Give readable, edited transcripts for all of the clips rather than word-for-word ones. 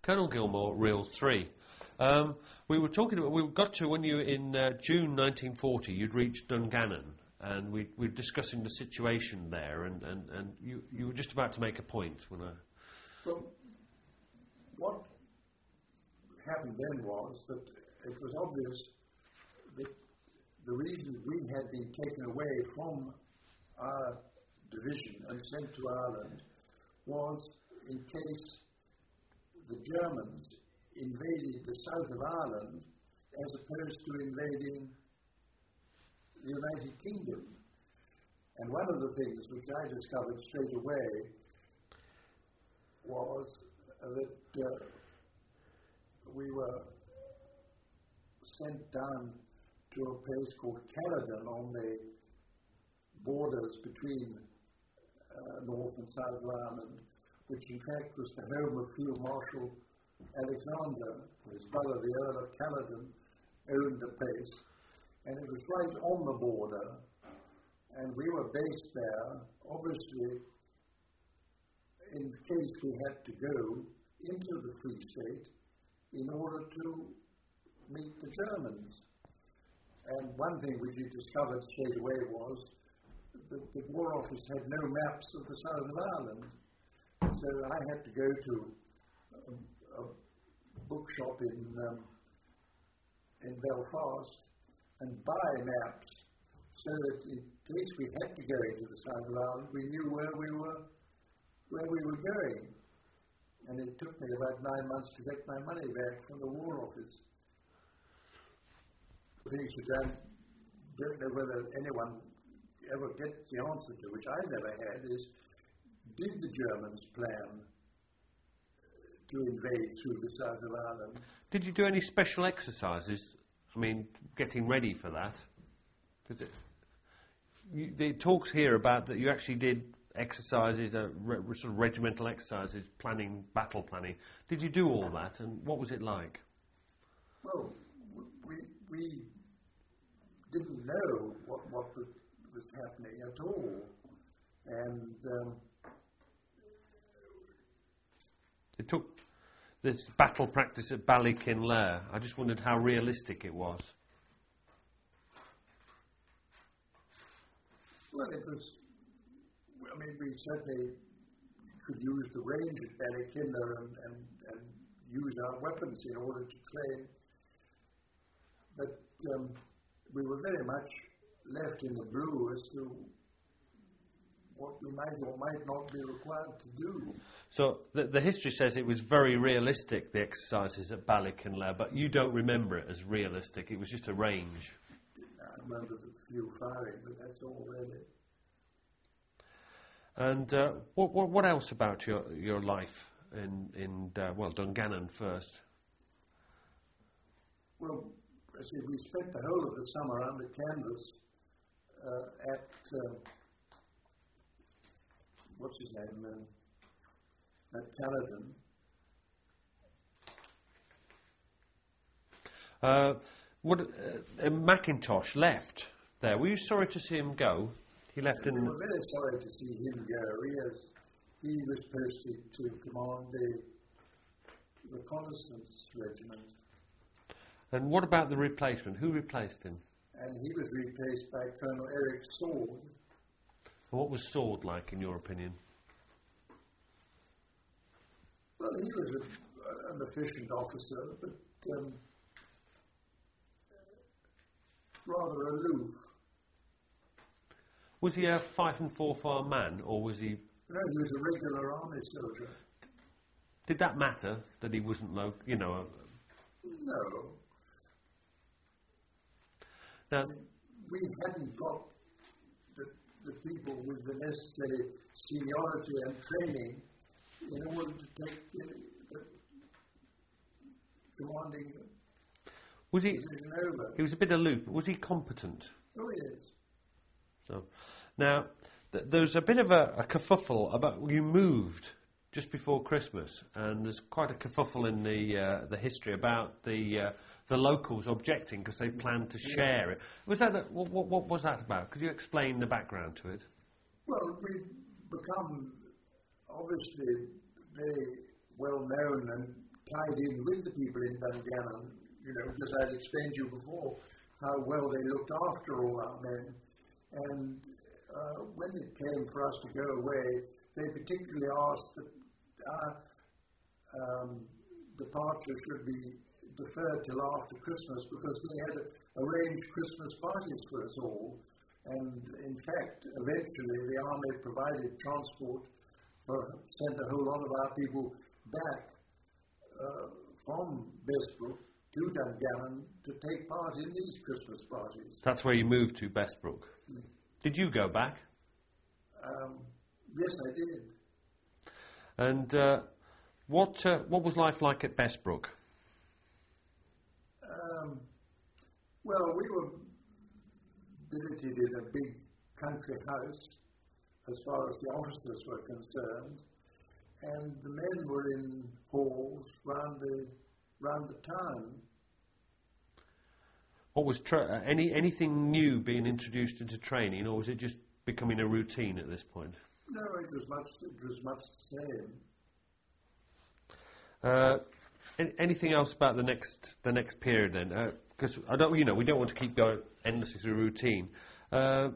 Colonel Gilmore, Reel 3. We got to when you, in June 1940, you'd reached Dungannon, and we were discussing the situation there, and you were just about to make a point when I... Well, what happened then was that it was obvious that the reason we had been taken away from our division and sent to Ireland was in case the Germans invaded the south of Ireland as opposed to invading the United Kingdom. And one of the things which I discovered straight away was that we were sent down to a place called Caledon on the borders between North and South of Ireland, which in fact was the home of Field Marshal Alexander. His brother, the Earl of Caledon, owned the place, and it was right on the border, and we were based there, obviously, in case we had to go into the Free State in order to meet the Germans. And one thing which we discovered straight away was that the War Office had no maps of the south of Ireland. So I had to go to a bookshop in Belfast and buy maps so that in case we had to go into the south of Ireland, we knew where we were going. And it took me about 9 months to get my money back from the War Office. Things which I don't know whether anyone ever gets the answer to, which I never had, is did the Germans plan to invade through the south of Ireland? Did you do any special exercises? I mean, getting ready for that? Because it talks here about that you actually did exercises, sort of regimental exercises, battle planning. Did you do all that, and what was it like? Well, we didn't know what was happening at all, and it took this battle practice at Ballykinler. I just wondered how realistic it was. Well, it was. I mean, we certainly could use the range at Ballykinler and use our weapons in order to train, but we were very much left in the blue as to what we might or might not be required to do. So the history says it was very realistic, the exercises at Ballykinler, but you don't remember it as realistic. It was just a range. I remember the few firing, but that's all really. And what else about your life in Dungannon first? Well, I see, we spent the whole of the summer under canvas at what's his name at Caledon. Mackintosh left there. Were you sorry to see him go? He left in. We were very sorry to see him go. He was posted to command the reconnaissance regiment. And what about the replacement? Who replaced him? And he was replaced by Colonel Eric Sword. And what was Sword like, in your opinion? Well, he was an efficient officer, but rather aloof. Was he a 5 and 4 farm man, or was he... No, he was a regular army soldier. Did that matter, that he wasn't No. Now, we hadn't got the people with the necessary seniority and training in order to take the commanding position over. He was a bit aloof, but was he competent? Oh, yes. So, now, there's a bit of a kerfuffle about you moved just before Christmas, and there's quite a kerfuffle in the history about the locals objecting because they planned to share it. Was that what was that about? Could you explain the background to it? Well, we've become obviously very well known and tied in with the people in Dungannon, because I'd explained to you before how well they looked after all our men. And when it came for us to go away, they particularly asked that our departure should be deferred till after Christmas, because they had arranged Christmas parties for us all. And in fact, eventually the army provided transport, sent a whole lot of our people back from Bestbrook to Dungannon to take part in these Christmas parties. That's where you moved to, Bestbrook. Mm. Did you go back? Yes, I did. And what was life like at Bestbrook? Well, we were billeted in a big country house as far as the officers were concerned, and the men were in halls round the town. What was anything new being introduced into training, or was it just becoming a routine at this point? No, it was much the same. Anything else about the next period then? Because we don't want to keep going endlessly through routine. The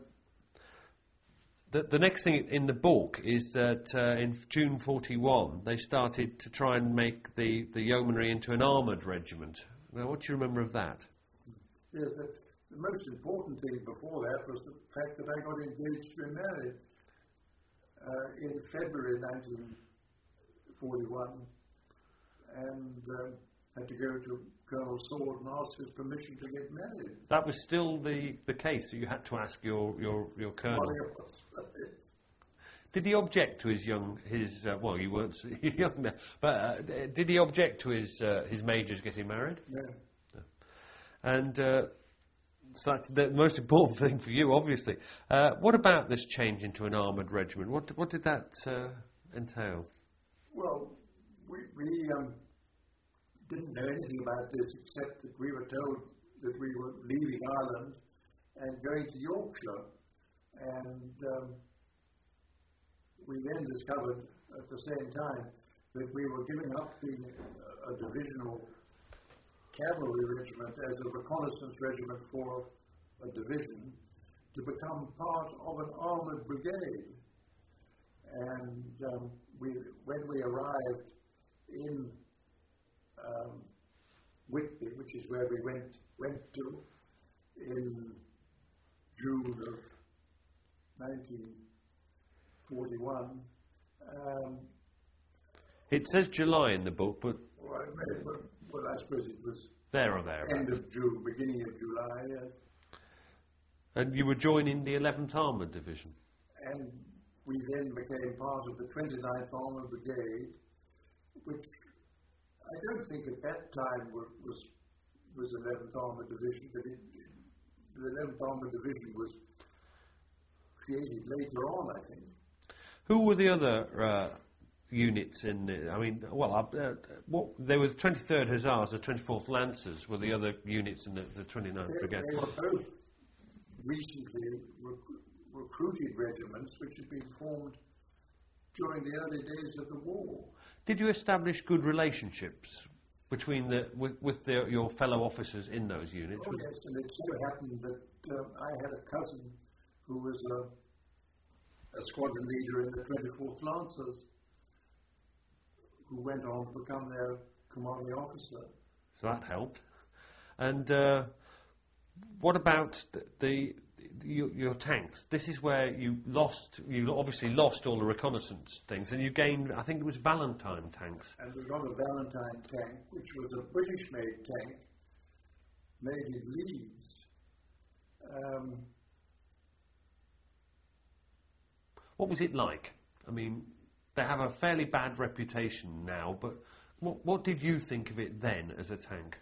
next thing in the book is that in June 41 they started to try and make the yeomanry into an armoured regiment. Now, what do you remember of that? Yes, the most important thing before that was the fact that I got engaged to be married in February 1941, and had to go to Colonel Sword and ask his permission to get married. That was still the case. So you had to ask your colonel. Did he object to well, you weren't young then, but did he object to his majors getting married? No. And so that's the most important thing for you, obviously. What about this change into an armoured regiment? What did that entail? Well, we didn't know anything about this except that we were told that we were leaving Ireland and going to Yorkshire. And we then discovered at the same time that we were giving up being a divisional cavalry regiment as a reconnaissance regiment for a division to become part of an armoured brigade. And when we arrived in Whitby, which is where we went to in June of 1941. It says July in the book, but well, I suppose it was there or there. End of June, beginning of July, yes. And you were joining the 11th Armoured Division. And we then became part of the 29th Armoured Brigade, which I don't think at that time was 11th Armoured Division, but the 11th Armoured Division was created later on, I think. Who were the other units in the, there was 23rd Hussars, the 24th Lancers were the other units in the 29th Brigade. They were both recently recruited regiments which had been formed during the early days of the war. Did you establish good relationships between your fellow officers in those units? Oh yes, and it so happened that I had a cousin who was a squadron leader in the 24th Lancers, who went on to become their commanding officer. So that helped. And what about your tanks? This is where you obviously lost all the reconnaissance things, and you gained, I think it was Valentine tanks. And we got a Valentine tank, which was a British-made tank, made in Leeds. What was it like? I mean, they have a fairly bad reputation now, but what did you think of it then as a tank?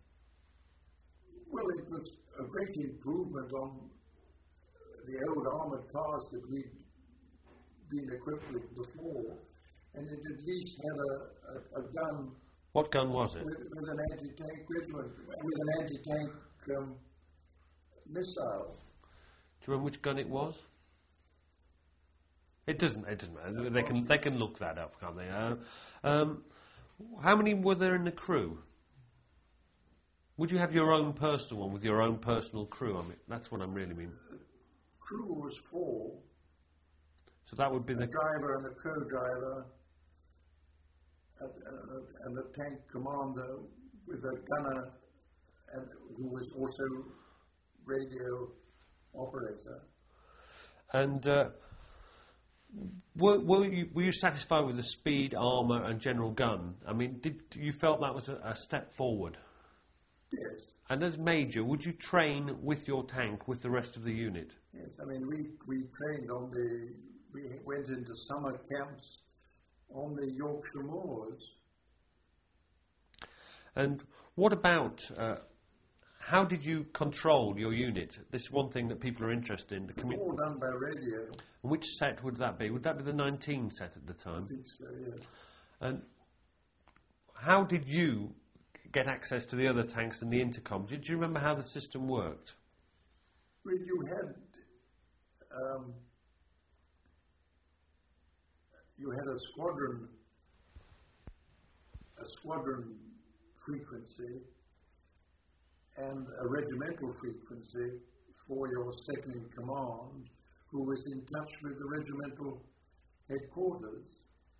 Well, it was a great improvement on the old armoured cars that we'd been equipped with before, and it at least had a gun. What gun was it? With an anti-tank regiment, with an anti-tank missile. Do you remember which gun it was? It doesn't matter. They can look that up, can't they? How many were there in the crew? Would you have your own personal one with your own personal crew? I mean, that's what I really mean. Crew was 4. So that would be the driver and a co-driver, and a tank commander with a gunner, and who was also radio operator. And were you satisfied with the speed, armour and general gun? I mean, did you felt that was a step forward? Yes. And as Major, would you train with your tank with the rest of the unit? Yes, I mean, we trained we went into summer camps on the Yorkshire moors. And what about, how did you control your unit? This is one thing that people are interested in. All done by radio. And which set would that be? Would that be the 19 set at the time? I think so, yes. And how did you get access to the other tanks and the intercom? Did you remember how the system worked? Well, you had a squadron frequency and a regimental frequency for your second in command, who was in touch with the regimental headquarters.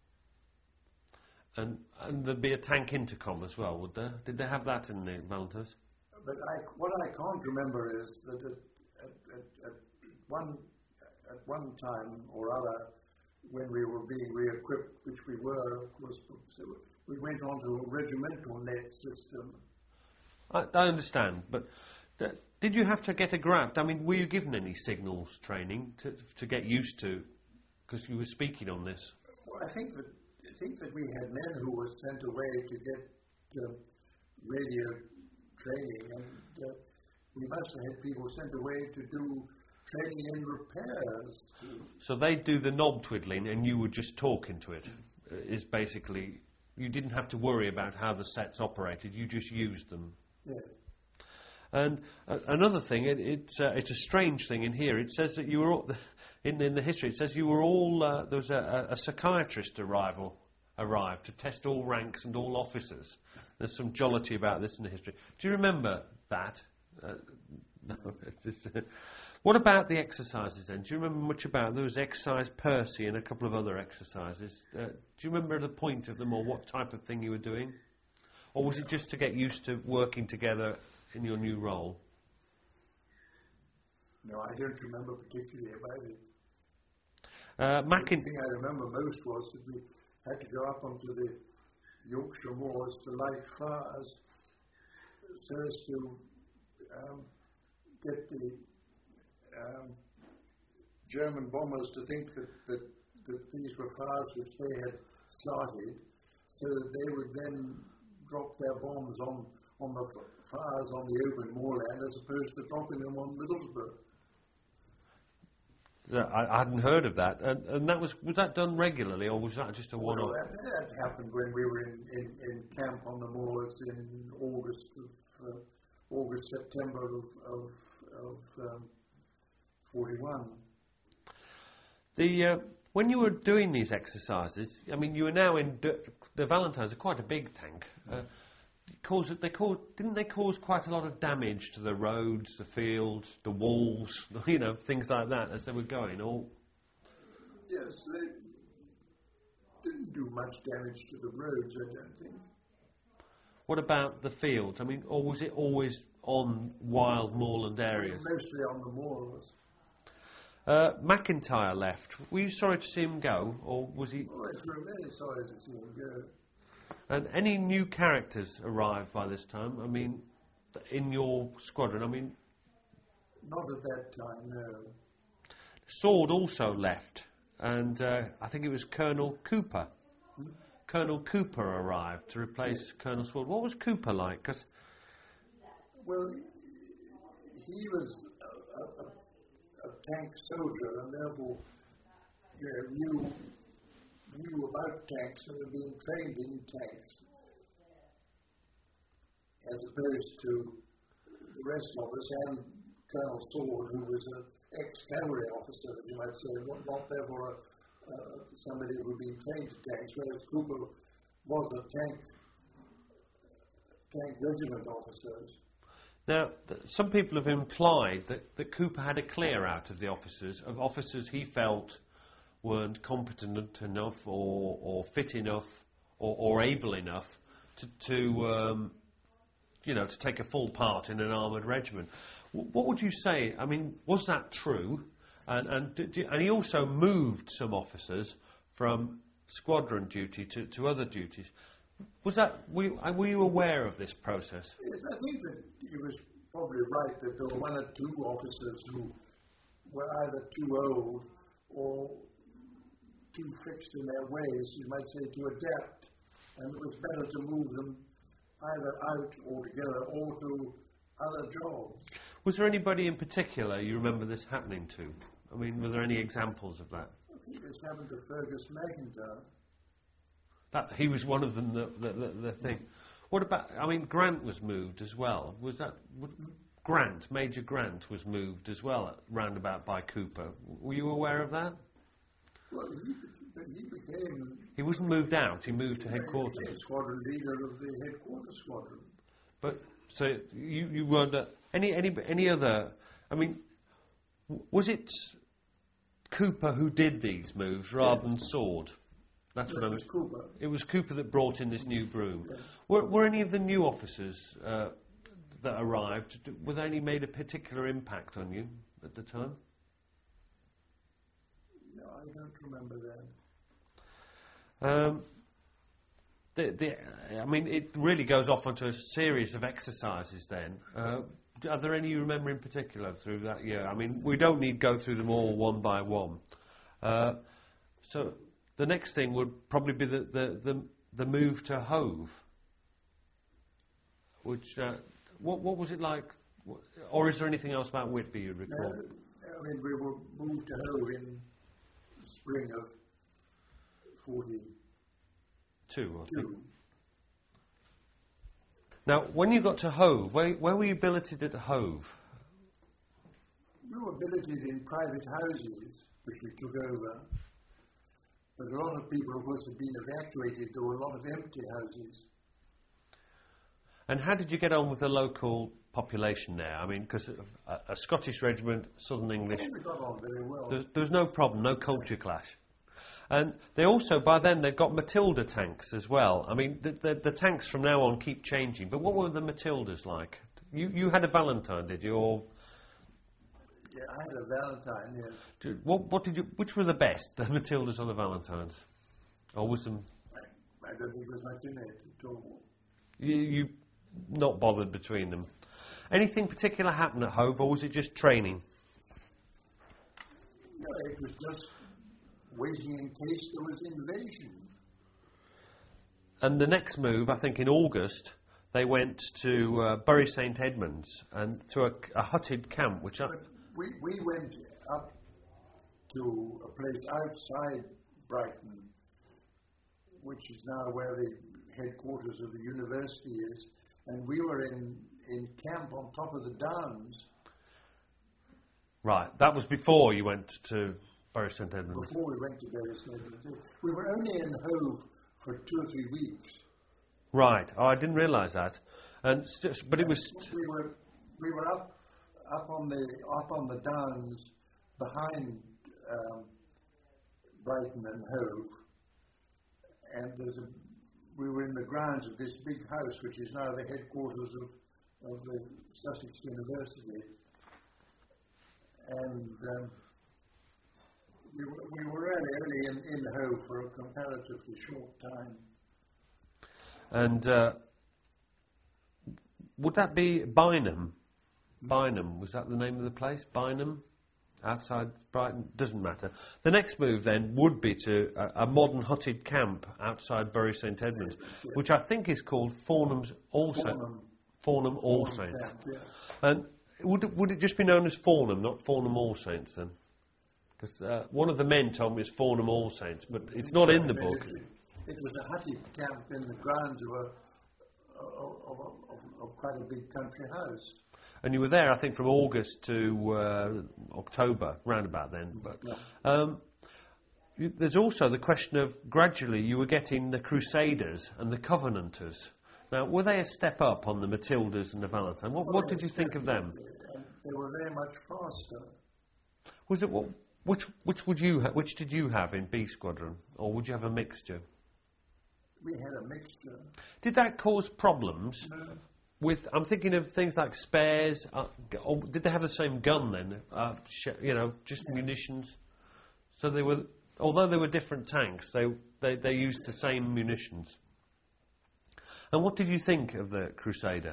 And there'd be a tank intercom as well, would there? Did they have that in the Valentines? But what I can't remember is that at one time or other, when we were being re-equipped, which we were, of course, so we went on to a regimental net system. I understand, but did you have to get a grasp? I mean, were you given any signals training to get used to? Because you were speaking on this. Well, I think that we had men who were sent away to get radio training, and we must have had people sent away to do training in repairs. So they'd do the knob twiddling and you would just talk into it, is basically, you didn't have to worry about how the sets operated, you just used them. Yes. And another thing, it's a strange thing in here, it says that you were all, in the history, it says you were all, there was a psychiatrist arrived to test all ranks and all officers. There's some jollity about this in the history. Do you remember that? No. What about the exercises then? Do you remember much about? There was exercise Percy and a couple of other exercises. Do you remember the point of them or what type of thing you were doing? Or was it just to get used to working together in your new role? No, I don't remember particularly about it. The thing I remember most was that we had to go up onto the Yorkshire moors to light fires so as to get the German bombers to think that these were fires which they had started, so that they would then drop their bombs on the fires on the open moorland as opposed to dropping them on Middlesbrough. I hadn't heard of that. And that was that done regularly, or was that just a one-off? Well, that happened when we were in camp on the moors in September of 41. When you were doing these exercises, I mean, you were now in the Valentines are quite a big tank. Didn't they cause quite a lot of damage to the roads, the fields, the walls, things like that as they were going? Or yes, they didn't do much damage to the roads, I don't think. What about the fields? I mean, or was it always on wild moorland areas? Mostly on the moors. McIntyre left. Were you sorry to see him go, or was he? Oh, yes, we're very sorry to see him go. And any new characters arrived by this time? I mean, in your squadron? I mean, not at that time, no. Sword also left, and I think it was Colonel Cooper. Colonel Cooper arrived to replace Colonel Sword. What was Cooper like? Well, he was a tank soldier, and therefore knew about tanks and had been trained in tanks, as opposed to the rest of us, and Colonel Sword, who was an ex-cavalry officer, as you might say, not therefore somebody who had been trained to tanks, whereas Cooper was a tank regiment officers. Now, some people have implied that Cooper had a clear out of the officers he felt weren't competent enough or fit enough or able enough to take a full part in an armoured regiment. What would you say? I mean, was that true? And he also moved some officers from squadron duty to other duties. Were you aware of this process? Yes, I think that he was probably right that there were one or two officers who were either too old or too fixed in their ways, you might say, to adapt. And it was better to move them either out altogether or to other jobs. Was there anybody in particular you remember this happening to? I mean, were there any examples of that? I think this happened to Fergus McIntyre. He was one of them, the thing. What about, I mean, Grant was moved as well. Major Grant was moved as well, roundabout by Cooper. Were you aware of that? Well, he became... He wasn't moved out, he moved to headquarters. He became squadron leader of the headquarters squadron. But, so, you wonder, any other, I mean, was it Cooper who did these moves rather than Sword? That's what I was. Cooper. It was Cooper that brought in this new broom. Yes. Were any of the new officers that arrived, were they any made a particular impact on you at the time? No, I don't remember that. I mean, it really goes off onto a series of exercises then. Are there any you remember in particular through that year? I mean, we don't need to go through them all one by one. So the next thing would probably be the move to Hove. Which, what was it like? Or is there anything else about Whitby you'd recall? I mean, we were moved to Hove in the spring of 42, I think. Now, when you got to Hove, where were you billeted at Hove? We were billeted in private houses, which we took over. But a lot of people, of course, had been evacuated. There were a lot of empty houses. And how did you get on with the local population there? I mean, because a Scottish regiment, Southern English... We got on very well. There was no problem, no culture clash. And they also, by then, they'd got Matilda tanks as well. I mean, the tanks from now on keep changing. But what were the Matildas like? You had a Valentine, did you? Or yeah, I had a Valentine, yes. What did you? Which were the best, the Matildas or the Valentines? Or was them? I don't think there was much in it at all. You not bothered between them. Anything particular happened at Hove, or was it just training? No, it was just waiting in case there was invasion. And the next move, I think in August, they went to Bury St Edmunds and to a hutted camp, which we went up to a place outside Brighton, which is now where the headquarters of the university is, and we were in camp on top of the Downs. Right, that was before you went to Bury St Edmunds. Before we went to Bury St Edmunds. We were only in Hove for 2 or 3 weeks. Right. Oh, I didn't realise that. And but it was. We were up on the Downs behind Brighton and Hove, and we were in the grounds of this big house, which is now the headquarters of the Sussex University, and we were really only in Hove for a comparatively short time. And would that be Bynum? Bynum, was that the name of the place? Bynum? Outside Brighton? Doesn't matter. The next move then would be to a modern hutted camp outside Bury St Edmunds, yes. Which I think is called Fornham All Saints. Yeah. And would it just be known as Fornham, not Fornham All Saints then? Because one of the men told me it's Fornham All Saints, but it's not in the book. It was a hutted camp in the grounds of quite a big country house. And you were there, I think, from August to October, round about then. But there's also the question of gradually you were getting the Crusaders and the Covenanters. Now, were they a step up on the Matildas and the Valentine? What did you think of them? They were very much faster. Was it which did you have in B Squadron, or would you have a mixture? We had a mixture. Did that cause problems? No. I'm thinking of things like spares. Or did they have the same gun then? Just munitions. So they were, although they were different tanks, they used the same munitions. And what did you think of the Crusader?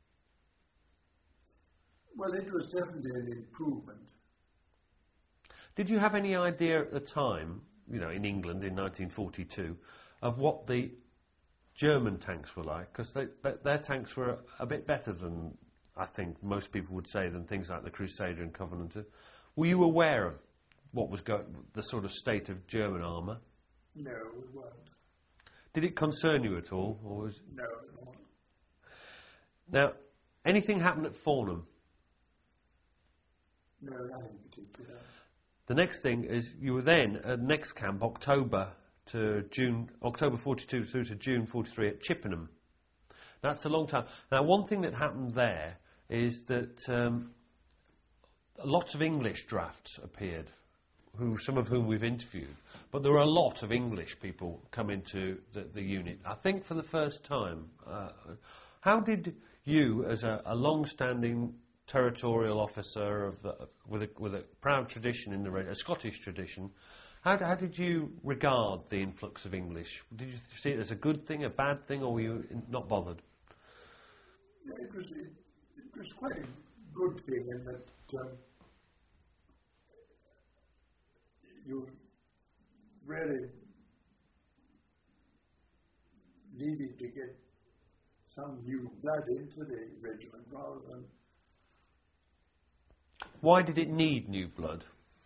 Well, it was definitely an improvement. Did you have any idea at the time, in England in 1942, of what the German tanks were like? Because their tanks were a bit better than, I think, most people would say, than things like the Crusader and Covenanter. Were you aware of what was the sort of state of German armour? No, we weren't. Did it concern you at all? No. Now, anything happened at Fornham? No, nothing particular. The next thing is you were then at next camp, October 42 through to June 43 at Chippenham. That's a long time. Now, one thing that happened there is that lots of English drafts appeared, some of whom we've interviewed. But there were a lot of English people come into the unit, I think for the first time. How did you, as a long-standing territorial officer with a proud tradition in a Scottish tradition, how did you regard the influx of English? Did you see it as a good thing, a bad thing, or were you not bothered? It was quite a good thing in that you really needed to get some new blood into the regiment rather than... Why did it need new blood?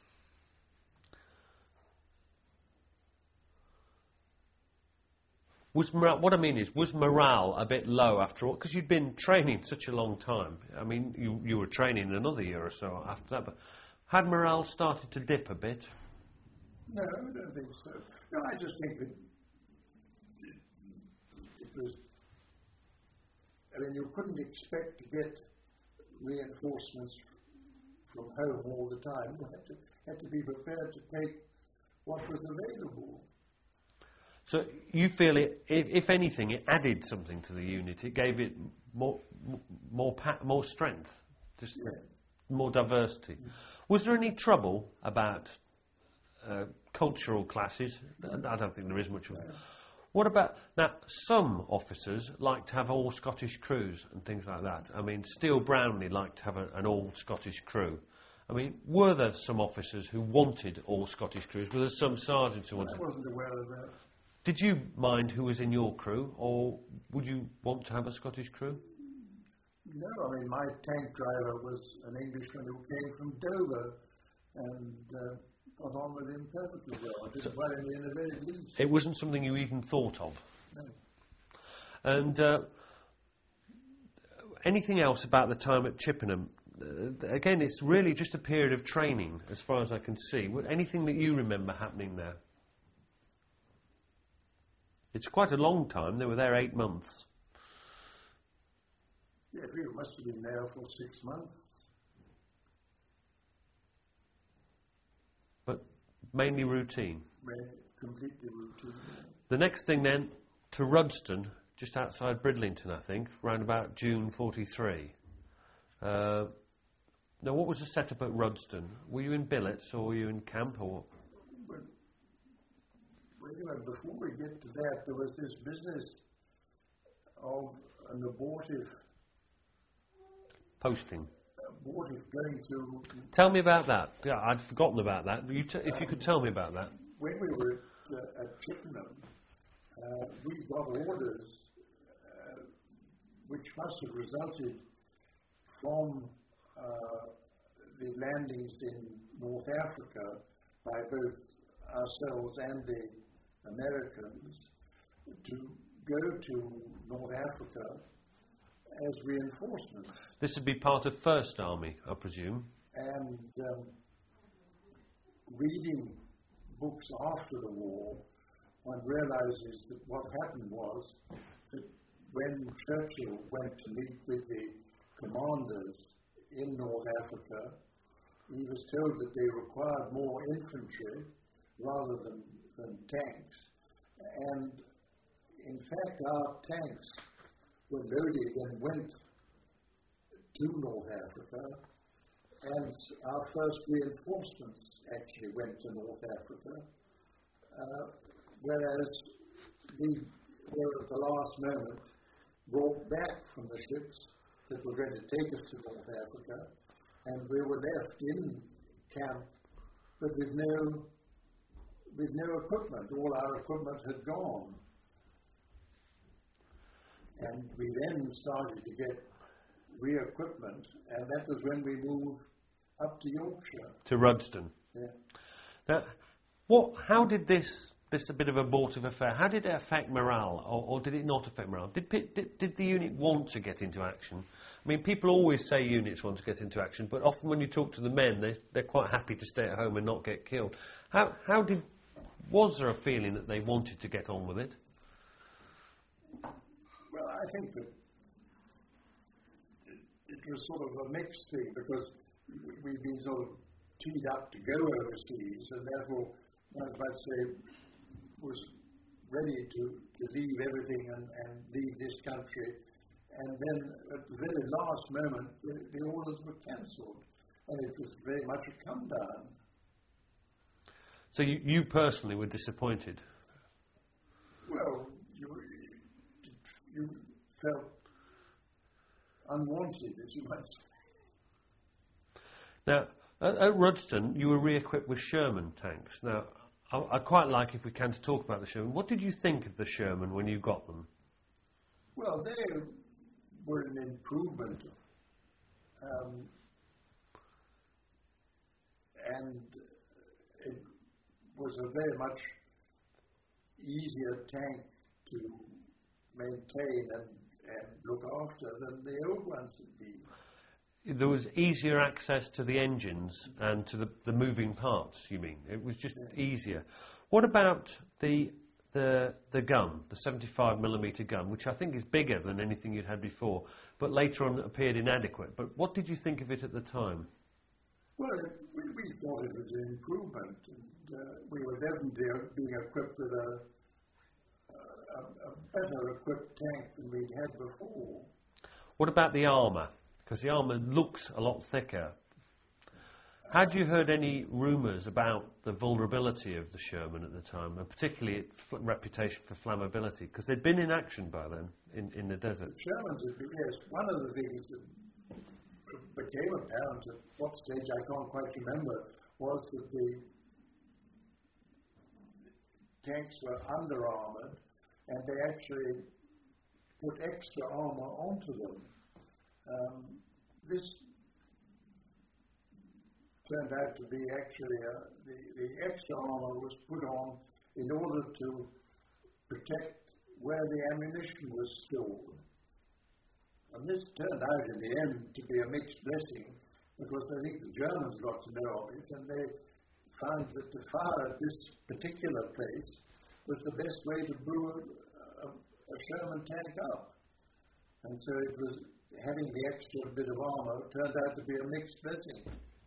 Was morale a bit low after all? Because you'd been training such a long time. I mean, you were training another year or so after that, but had morale started to dip a bit? No, I don't think so. No, I just think that it was... I mean, you couldn't expect to get reinforcements from home all the time. You had to be prepared to take what was available. So you feel it, if anything, it added something to the unit. It gave it more strength, more diversity. Was there any trouble about cultural classes? I don't think there is much of it. What about now? Some officers like to have all Scottish crews and things like that. I mean, Steele Brownlee liked to have an all Scottish crew. I mean, were there some officers who wanted all Scottish crews? Were there some sergeants who wanted? I wasn't aware of that. Did you mind who was in your crew, or would you want to have a Scottish crew? No, I mean, my tank driver was an Englishman who came from Dover, and got on with him perfectly well. I didn't worry me in the very least. It wasn't something you even thought of? No. And anything else about the time at Chippenham? Again, it's really just a period of training, as far as I can see. Anything that you remember happening there? It's quite a long time. They were there 8 months. Yeah, we must have been there for 6 months. But mainly routine. Completely routine. The next thing then, to Rudston, just outside Bridlington, I think, around about June 43. Now, what was the setup at Rudston? Were you in billets or were you in camp or? Well, before we get to that, there was this business of an abortive posting. Abortive going to. Tell me about that. Yeah, I'd forgotten about that. If you could tell me about that. When we were at Chippenham, we got orders which must have resulted from the landings in North Africa by both ourselves and the Americans to go to North Africa as reinforcements. This would be part of First Army, I presume. And reading books after the war, one realizes that what happened was that when Churchill went to meet with the commanders in North Africa, he was told that they required more infantry rather than tanks. And in fact, our tanks were loaded and went to North Africa, and our first reinforcements actually went to North Africa, whereas we were at the last moment brought back from the ships that were going to take us to North Africa, and we were left in camp, but with no equipment. All our equipment had gone. And we then started to get re-equipment, and that was when we moved up to Yorkshire. To Rudston. Yeah. Now, how did this a bit of a abortive affair, how did it affect morale, or did it not affect morale? Did the unit want to get into action? I mean, people always say units want to get into action, but often when you talk to the men, they're quite happy to stay at home and not get killed. Was there a feeling that they wanted to get on with it? Well, I think that it was sort of a mixed thing, because we'd been sort of teed up to go overseas, and therefore, one might say, was ready to leave everything and leave this country. And then at the very last moment, the orders were cancelled, and it was very much a come down. So you personally were disappointed? Well, you felt unwanted, as you might say. Now, at Rudston, you were re-equipped with Sherman tanks. Now, I'd quite like, if we can, to talk about the Sherman. What did you think of the Sherman when you got them? Well, they were an improvement. And it was a very much easier tank to maintain and look after than the old ones had been. There was easier access to the engines and to the moving parts, you mean? It was just easier. What about the gun, the 75mm gun, which I think is bigger than anything you'd had before, but later on appeared inadequate? But what did you think of it at the time? Well, we thought it was an improvement, and we were definitely being equipped with a better equipped tank than we'd had before. What about the armour? Because the armour looks a lot thicker. Had you heard any rumours about the vulnerability of the Sherman at the time, and particularly its reputation for flammability? Because they'd been in action by then in the desert. The Shermans had been, yes. One of the things that became apparent at what stage I can't quite remember was that the tanks were under-armoured, and they actually put extra armour onto them. This turned out to be actually the extra armour was put on in order to protect where the ammunition was stored. And this turned out in the end to be a mixed blessing, because I think the Germans got to know of it, and they found that to fire at this particular place was the best way to brew a Sherman tank up. And so it was, having the extra bit of armour turned out to be a mixed blessing.